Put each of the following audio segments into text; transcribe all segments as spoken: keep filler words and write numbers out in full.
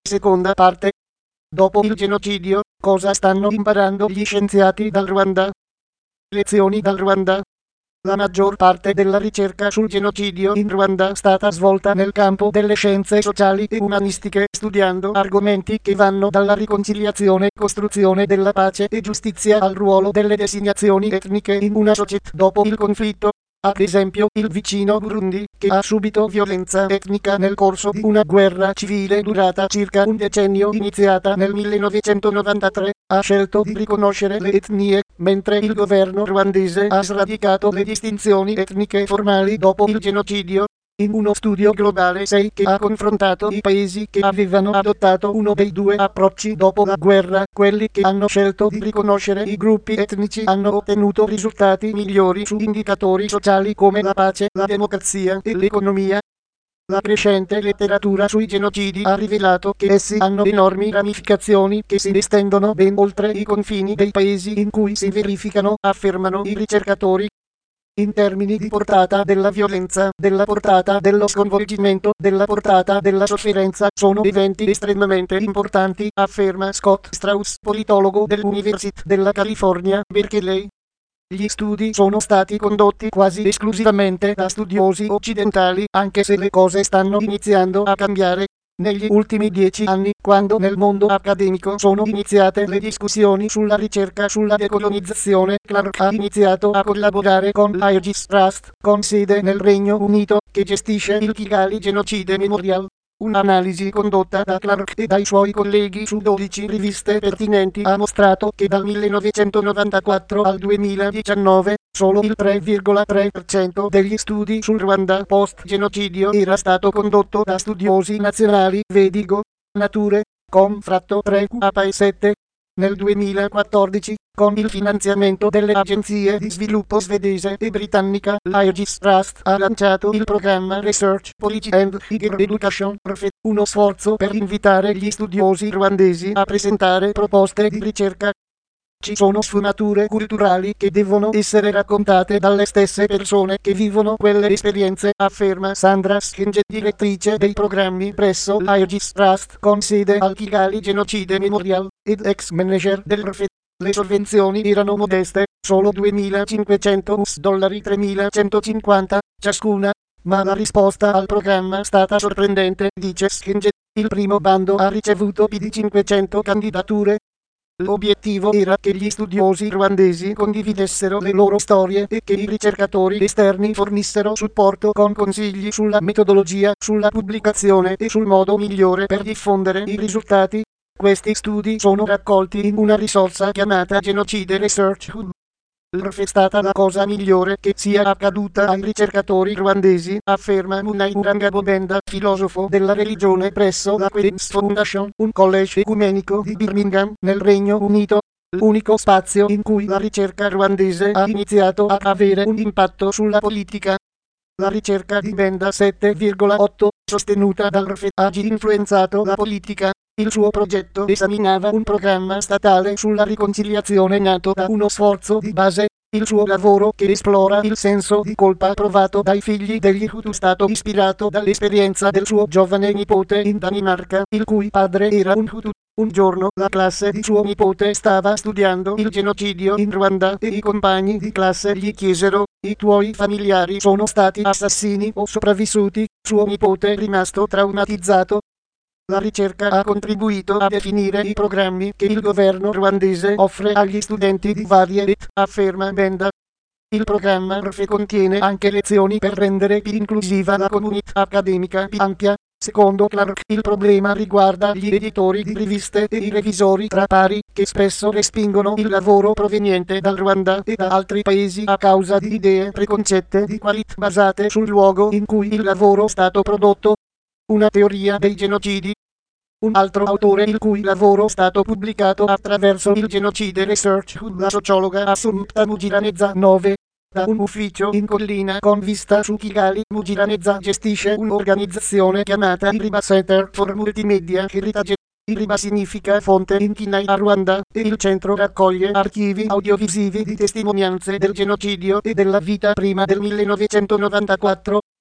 Seconda parte. Dopo il genocidio, cosa stanno imparando gli scienziati dal Ruanda? Lezioni dal Ruanda. La maggior parte della ricerca sul genocidio in Ruanda è stata svolta nel campo delle scienze sociali e umanistiche, studiando argomenti che vanno dalla riconciliazione, costruzione della pace e giustizia al ruolo delle designazioni etniche in una società dopo il conflitto. Ad esempio, il vicino Burundi, che ha subito violenza etnica nel corso di una guerra civile durata circa un decennio iniziata nel millenovecentonovantatré, ha scelto di riconoscere le etnie, mentre il governo ruandese ha sradicato le distinzioni etniche formali dopo il genocidio. In uno studio globale sei che ha confrontato i paesi che avevano adottato uno dei due approcci dopo la guerra, quelli che hanno scelto di riconoscere i gruppi etnici hanno ottenuto risultati migliori su indicatori sociali come la pace, la democrazia e l'economia. La crescente letteratura sui genocidi ha rivelato che essi hanno enormi ramificazioni che si estendono ben oltre i confini dei paesi in cui si verificano, affermano i ricercatori. In termini di portata della violenza, della portata dello sconvolgimento, della portata della sofferenza, sono eventi estremamente importanti, afferma Scott Strauss, politologo dell'Università della California, Berkeley. Gli studi sono stati condotti quasi esclusivamente da studiosi occidentali, anche se le cose stanno iniziando a cambiare. Negli ultimi dieci anni, quando nel mondo accademico sono iniziate le discussioni sulla ricerca sulla decolonizzazione, Clark ha iniziato a collaborare con l'Aegis Trust, con sede nel Regno Unito, che gestisce il Kigali Genocide Memorial. Un'analisi condotta da Clark e dai suoi colleghi su dodici riviste pertinenti ha mostrato che dal millenovecentonovantaquattro al duemiladiciannove, solo il tre virgola tre per cento degli studi sul Ruanda post-genocidio era stato condotto da studiosi nazionali, vedi Go, Nature, com fratto tre Q A P A E sette. Nel duemilaquattordici, con il finanziamento delle agenzie di sviluppo svedese e britannica, l'Aegis Trust ha lanciato il programma Research Policy and Higher Education, R F E, uno sforzo per invitare gli studiosi ruandesi a presentare proposte di ricerca. Ci sono sfumature culturali che devono essere raccontate dalle stesse persone che vivono quelle esperienze, afferma Sandra Schenge, direttrice dei programmi presso l'Aegis Trust con sede al Kigali Genocide Memorial, ed ex manager del R F E. Le sovvenzioni erano modeste, solo duemilacinquecento dollari, tremilacentocinquanta ciascuna, ma la risposta al programma è stata sorprendente, dice Schenge. Il primo bando ha ricevuto più di cinquecento candidature. L'obiettivo era che gli studiosi ruandesi condividessero le loro storie e che i ricercatori esterni fornissero supporto con consigli sulla metodologia, sulla pubblicazione e sul modo migliore per diffondere i risultati. Questi studi sono raccolti in una risorsa chiamata Genocide Research Hub. L'R F E è stata la cosa migliore che sia accaduta ai ricercatori ruandesi, afferma Munai Rangabobenda, filosofo della religione presso la Queen's Foundation, un college ecumenico di Birmingham, nel Regno Unito. L'unico spazio in cui la ricerca ruandese ha iniziato a avere un impatto sulla politica. La ricerca di Benda sette virgola otto, sostenuta dal R F E, ha influenzato la politica. Il suo progetto esaminava un programma statale sulla riconciliazione nato da uno sforzo di base. Il suo lavoro, che esplora il senso di colpa provato dai figli degli Hutu, è stato ispirato dall'esperienza del suo giovane nipote in Danimarca, il cui padre era un Hutu. Un giorno la classe di suo nipote stava studiando il genocidio in Ruanda e i compagni di classe gli chiesero: "I tuoi familiari sono stati assassini o sopravvissuti?" Suo nipote, rimasto traumatizzato. La ricerca ha contribuito a definire i programmi che il governo ruandese offre agli studenti di varie età, afferma Benda. Il programma R F E contiene anche lezioni per rendere più inclusiva la comunità accademica più ampia. Secondo Clark, il problema riguarda gli editori di riviste e i revisori tra pari, che spesso respingono il lavoro proveniente dal Ruanda e da altri paesi a causa di idee preconcette di qualità basate sul luogo in cui il lavoro è stato prodotto. Una teoria dei genocidi. Un altro autore il cui lavoro è stato pubblicato attraverso il Genocide Research Hub, la sociologa Assumpta Mugiraneza nove. Da un ufficio in collina con vista su Kigali, Mugiraneza gestisce un'organizzazione chiamata Iriba Center for Multimedia Heritage. Iriba significa fonte in Kinai a Ruanda, e il centro raccoglie archivi audiovisivi di testimonianze del genocidio e della vita prima del millenovecentonovantaquattro.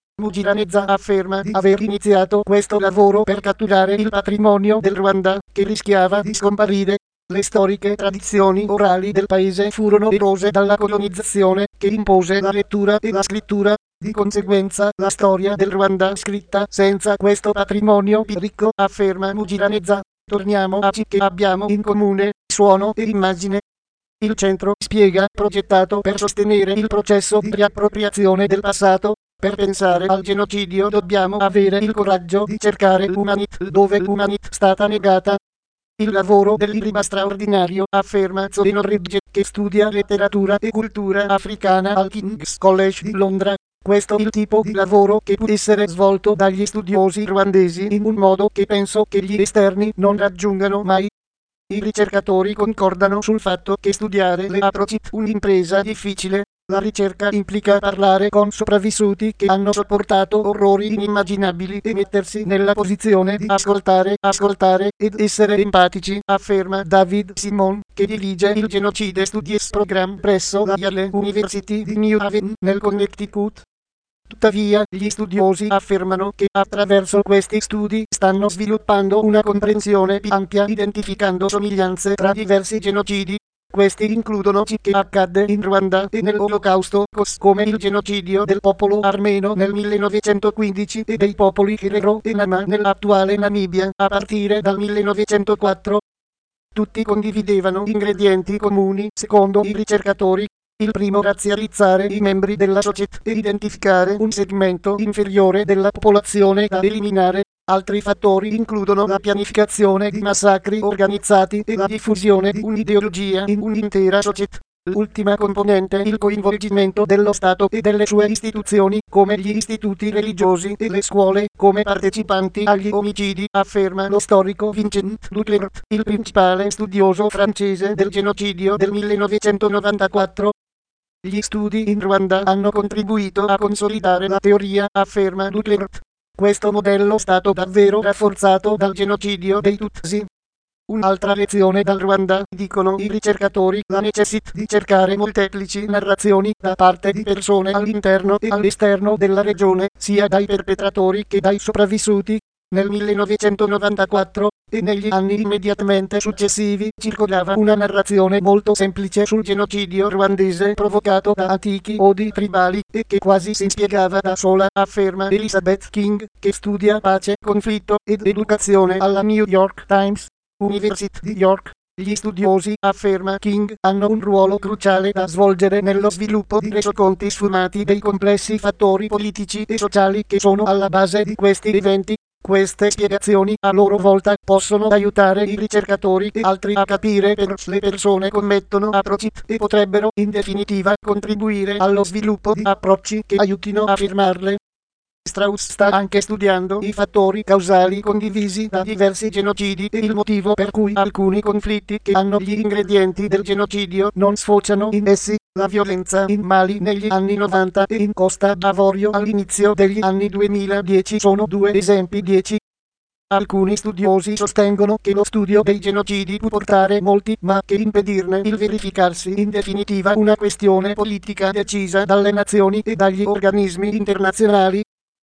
Mugiranezza afferma di aver iniziato questo lavoro per catturare il patrimonio del Ruanda, che rischiava di scomparire. Le storiche tradizioni orali del paese furono erose dalla colonizzazione, che impose la lettura e la scrittura. Di conseguenza, la storia del Ruanda scritta senza questo patrimonio più ricco, afferma Mugiranezza. Torniamo a ciò che abbiamo in comune, suono e immagine. Il centro spiega, progettato per sostenere il processo di riappropriazione del passato. Per pensare al genocidio dobbiamo avere il coraggio di cercare l'umanità dove l'umanità è stata negata. Il lavoro dell'Iriba straordinario, afferma Zorino Ridge, che studia letteratura e cultura africana al King's College di Londra. Questo è il tipo di lavoro che può essere svolto dagli studiosi ruandesi in un modo che penso che gli esterni non raggiungano mai. I ricercatori concordano sul fatto che studiare le approcci è un'impresa difficile. La ricerca implica parlare con sopravvissuti che hanno sopportato orrori inimmaginabili e mettersi nella posizione di ascoltare, ascoltare ed essere empatici, afferma David Simon, che dirige il Genocide Studies Program presso la Yale University di New Haven, nel Connecticut. Tuttavia, gli studiosi affermano che attraverso questi studi stanno sviluppando una comprensione più ampia, identificando somiglianze tra diversi genocidi. Questi includono ciò che accadde in Ruanda e nell'Olocausto, come il genocidio del popolo armeno nel millenovecentoquindici e dei popoli Herero e Nama nell'attuale Namibia a partire dal millenovecentoquattro. Tutti condividevano ingredienti comuni, secondo i ricercatori. Il primo, razzializzare i membri della società e identificare un segmento inferiore della popolazione da eliminare. Altri fattori includono la pianificazione di massacri organizzati e la diffusione di un'ideologia in un'intera società. L'ultima componente, il coinvolgimento dello Stato e delle sue istituzioni, come gli istituti religiosi e le scuole, come partecipanti agli omicidi, afferma lo storico Vincent Duclert, il principale studioso francese del genocidio del millenovecentonovantaquattro. Gli studi in Ruanda hanno contribuito a consolidare la teoria, afferma Duclert. Questo modello è stato davvero rafforzato dal genocidio dei Tutsi. Un'altra lezione dal Ruanda, dicono i ricercatori, la necessità di cercare molteplici narrazioni da parte di persone all'interno e all'esterno della regione, sia dai perpetratori che dai sopravvissuti. Nel millenovecentonovantaquattro, e negli anni immediatamente successivi, circolava una narrazione molto semplice sul genocidio ruandese provocato da antichi odi tribali, e che quasi si spiegava da sola, afferma Elizabeth King, che studia pace, conflitto ed educazione alla New York Times University di York. Gli studiosi, afferma King, hanno un ruolo cruciale da svolgere nello sviluppo di resoconti sfumati dei complessi fattori politici e sociali che sono alla base di questi eventi. Queste spiegazioni, a loro volta, possono aiutare i ricercatori e altri a capire perché le persone commettono approcci e potrebbero, in definitiva, contribuire allo sviluppo di approcci che aiutino a fermarle. Strauss sta anche studiando i fattori causali condivisi da diversi genocidi e il motivo per cui alcuni conflitti che hanno gli ingredienti del genocidio non sfociano in essi. La violenza in Mali negli anni novanta e in Costa d'Avorio all'inizio degli anni duemiladieci sono due esempi dieci. Alcuni studiosi sostengono che lo studio dei genocidi può portare molti, ma che impedirne il verificarsi in definitiva una questione politica decisa dalle nazioni e dagli organismi internazionali.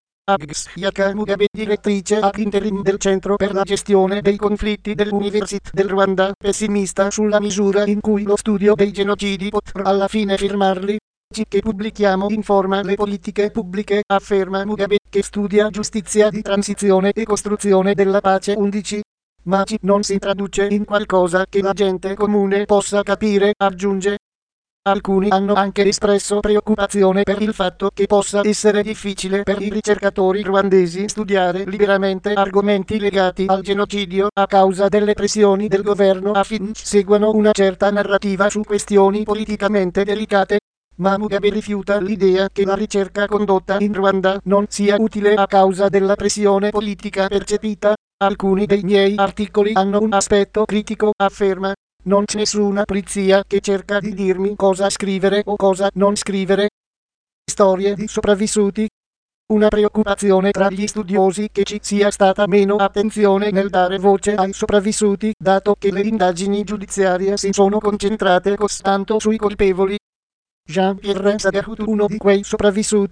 Ags Yaka Mugabe, direttrice ad interim del Centro per la gestione dei conflitti dell'Università del Ruanda, pessimista sulla misura in cui lo studio dei genocidi potrà alla fine firmarli. Ciò che pubblichiamo informa le politiche pubbliche, afferma Mugabe, che studia giustizia di transizione e costruzione della pace undici. Ma ci non si traduce in qualcosa che la gente comune possa capire, aggiunge. Alcuni hanno anche espresso preoccupazione per il fatto che possa essere difficile per i ricercatori ruandesi studiare liberamente argomenti legati al genocidio a causa delle pressioni del governo affinché seguano una certa narrativa su questioni politicamente delicate. Ma Mugabe rifiuta l'idea che la ricerca condotta in Ruanda non sia utile a causa della pressione politica percepita. Alcuni dei miei articoli hanno un aspetto critico, afferma. Non c'è nessuna polizia che cerca di dirmi cosa scrivere o cosa non scrivere. Storie di sopravvissuti. Una preoccupazione tra gli studiosi che ci sia stata meno attenzione nel dare voce ai sopravvissuti, dato che le indagini giudiziarie si sono concentrate costanto sui colpevoli. Jean-Pierre Sagahutu, uno di quei sopravvissuti,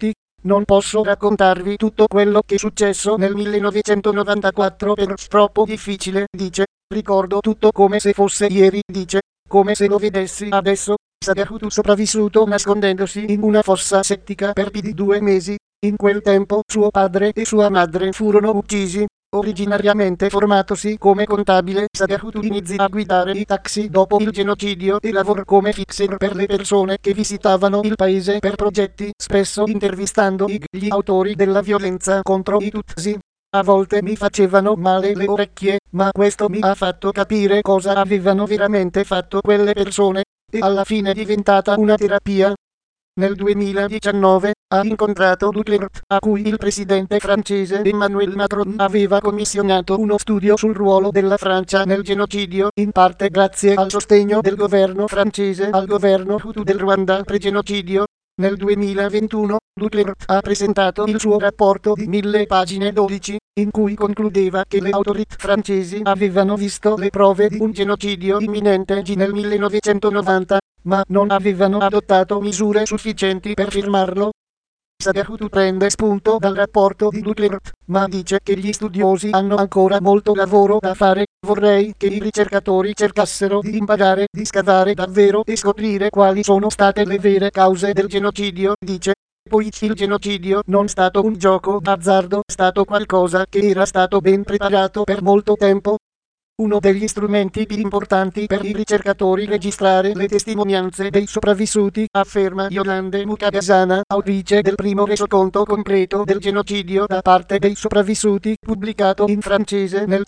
Non posso raccontarvi tutto quello che è successo nel millenovecentonovantaquattro per troppo difficile, dice. Ricordo tutto come se fosse ieri, dice. Come se lo vedessi adesso. Sagahutu sopravvissuto nascondendosi in una fossa settica per più di due mesi. In quel tempo suo padre e sua madre furono uccisi. Originariamente formatosi come contabile, Sagahutu iniziò a guidare i taxi dopo il genocidio e lavorò come fixer per le persone che visitavano il paese per progetti, spesso intervistando gli autori della violenza contro i Tutsi. A volte mi facevano male le orecchie, ma questo mi ha fatto capire cosa avevano veramente fatto quelle persone, e alla fine è diventata una terapia. Nel duemiladiciannove ha incontrato Duterte, a cui il presidente francese Emmanuel Macron aveva commissionato uno studio sul ruolo della Francia nel genocidio, in parte grazie al sostegno del governo francese al governo Hutu del Ruanda pre-genocidio. Nel duemilaventuno, Duterte ha presentato il suo rapporto di mille pagine dodici, in cui concludeva che le autorità francesi avevano visto le prove di un genocidio imminente nel millenovecentonovanta, ma non avevano adottato misure sufficienti per fermarlo. Sagahutu prende spunto dal rapporto di Duterte, ma dice che gli studiosi hanno ancora molto lavoro da fare. Vorrei che i ricercatori cercassero di imparare, di scavare davvero e scoprire quali sono state le vere cause del genocidio, dice. Poi il genocidio non è stato un gioco d'azzardo, è stato qualcosa che era stato ben preparato per molto tempo. Uno degli strumenti più importanti per i ricercatori è registrare le testimonianze dei sopravvissuti, afferma Yolande Mukabazana, autrice del primo resoconto completo del genocidio da parte dei sopravvissuti, pubblicato in francese nel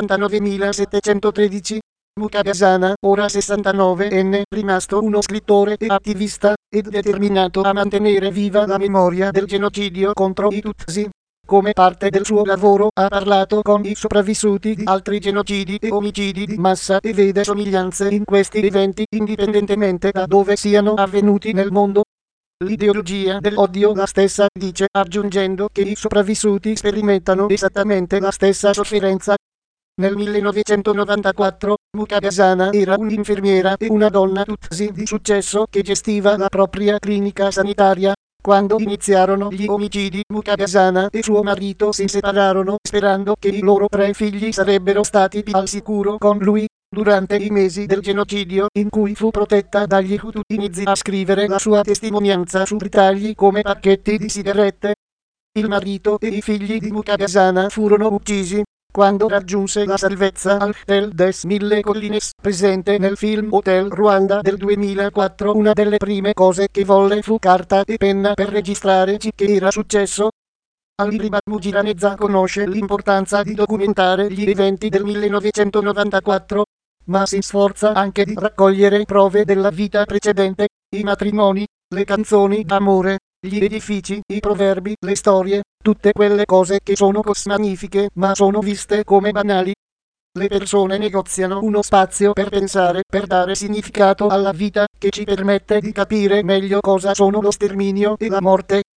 centonovantanovemilasettecentotredici. Mukabazana, ora sessantanovenne, rimasto uno scrittore e attivista, ed determinato a mantenere viva la memoria del genocidio contro i Tutsi. Come parte del suo lavoro ha parlato con i sopravvissuti di altri genocidi e omicidi di massa e vede somiglianze in questi eventi indipendentemente da dove siano avvenuti nel mondo. L'ideologia dell'odio la stessa, dice, aggiungendo che i sopravvissuti sperimentano esattamente la stessa sofferenza. Nel millenovecentonovantaquattro, Mukabazana era un'infermiera e una donna Tutsi di successo che gestiva la propria clinica sanitaria. Quando iniziarono gli omicidi, Mukabazana e suo marito si separarono sperando che i loro tre figli sarebbero stati più al sicuro con lui. Durante i mesi del genocidio, in cui fu protetta dagli Hutu, iniziò a scrivere la sua testimonianza su ritagli come pacchetti di sigarette. Il marito e i figli di Mukabazana furono uccisi. Quando raggiunse la salvezza al Hotel des Mille Collines, presente nel film Hotel Rwanda del duemilaquattro, una delle prime cose che volle fu carta e penna per registrare ciò che era successo. Aliriba Mugiraneza conosce l'importanza di documentare gli eventi del millenovecentonovantaquattro, ma si sforza anche di raccogliere prove della vita precedente, i matrimoni, le canzoni d'amore, gli edifici, i proverbi, le storie, tutte quelle cose che sono magnifiche ma sono viste come banali. Le persone negoziano uno spazio per pensare, per dare significato alla vita, che ci permette di capire meglio cosa sono lo sterminio e la morte.